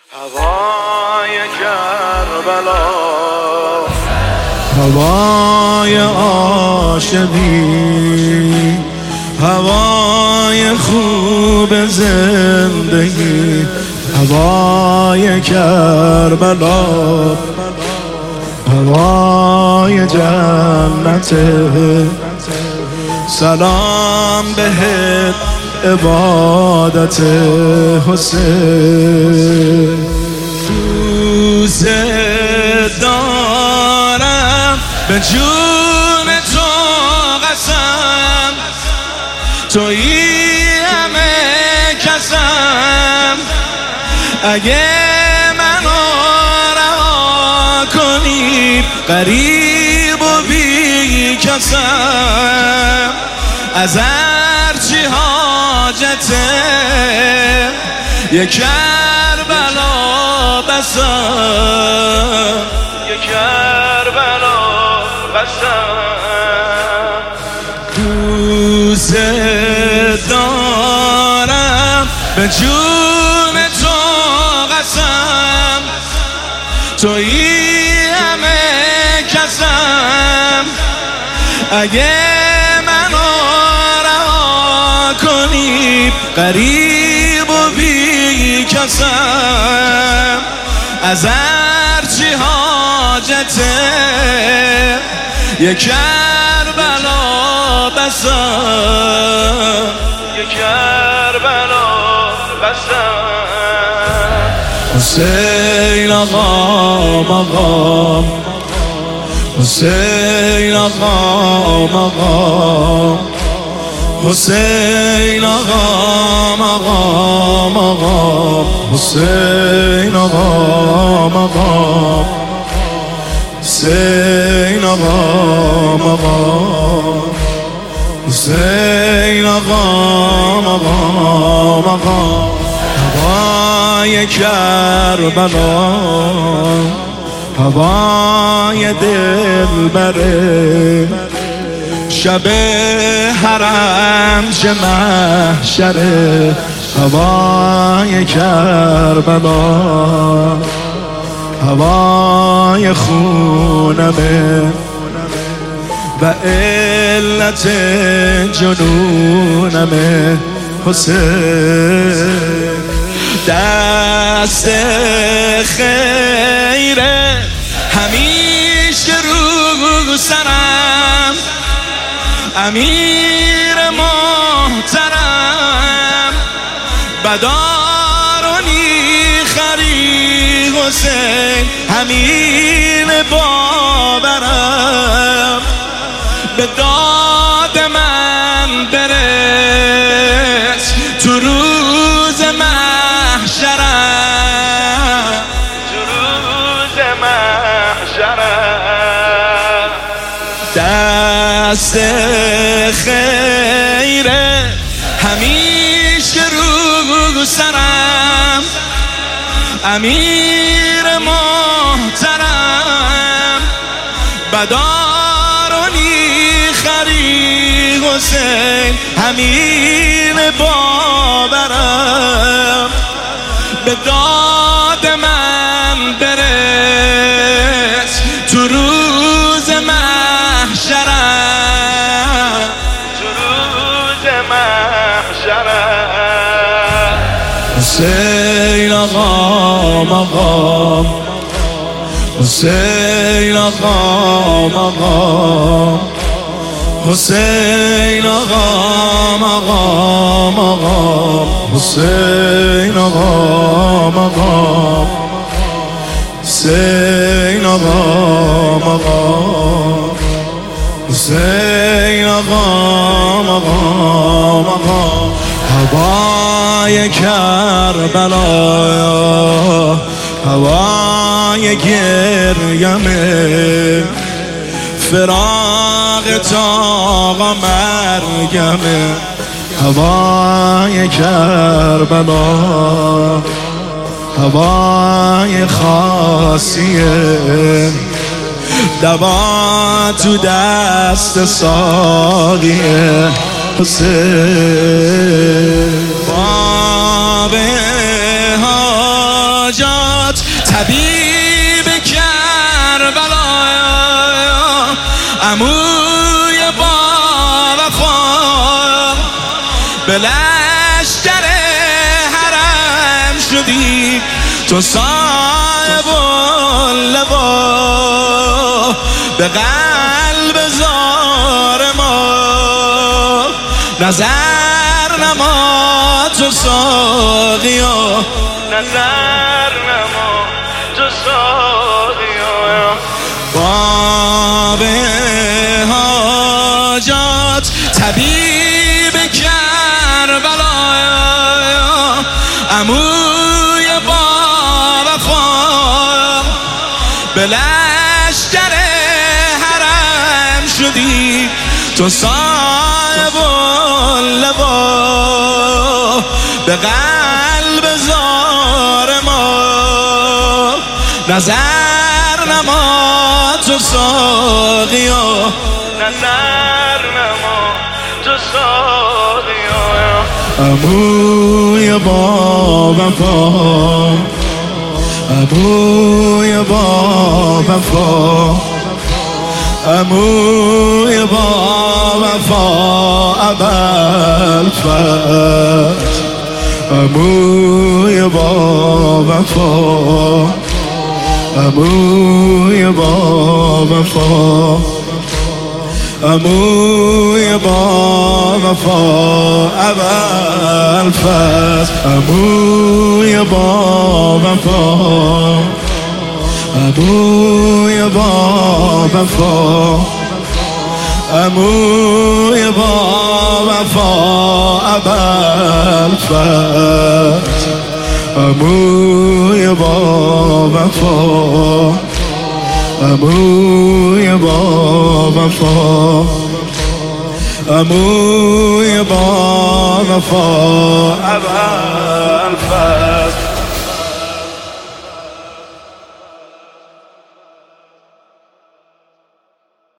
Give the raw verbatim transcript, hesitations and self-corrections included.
هوای کربلا، هوای عاشقی، هوای خوب زندگی، هوای کربلا، هوای جنت. سلام بهت عبادت حسین. دوست دارم به جون تو قسم، تویی همه کسم. اگه منو رها کنی غریب و بی کسم، از هرچی حاجته یه کربلا بسم، یه کربلا بسم. دوست دارم به جون تو قسم، تویی همه کسم. اگه منو رها کنی غریب و بی کسم، از هرچی حاجته یه کربلا بسم، یه کربلا بسم. حسین آقا مقام، حسین آقا مقام، حسین آقا مقام، مقام حسین آقا مقام، حسین آقا مقام، حسین آقا مقام، مقام. هوای کربلا، هوای دلبره، شب حرم چه محشره. هوای کربلا، هوای خونمه و علت جنونمه. حسین دست خیره همیشه رو سرم، امیر محترم بدارونی خری. حسین همین باورم، به داد من برس تو روز محشرم، تو روز محشرم. دست خیره همیشه رو سرم، امیر محترم بدارونی خری. حسین همین باورم، به داد من برس تو روز محشرم، تو روز محشرم. حسین آقا مقام، حسین آقا مقام، حسین آقا مقام، مقام حسین آقا مقام، حسین آقا مقام، حسین آقا مقام، مقام. هوای کربلا، هوای گریمه، فراق تا مرگمه. هوای کربلا، هوای خاصیه، دوا تو دست ساقیه. حسین باب حاجت شدی تو صاحب اللوا به قلب زار ما نظر نما تو ساقیا نظر نما تو ساقیا باب حاجات طبیب کربلا عموی با وفا به لشکر حرم شدی تو صاحب اللوا به قلب زار ما نظر نما تو ساقیا نظر نما تو ساقیا عموی با وفا عموی با وفا عموی با وفا ابوالفتح عموی با وفا عموی با وفا عموی با وفا ابوالفتح عموی با وفا عموی با وفا عموی با وفا ابوالفتح عموی با وفا عموی با وفا عموی با وفا ابوالفتح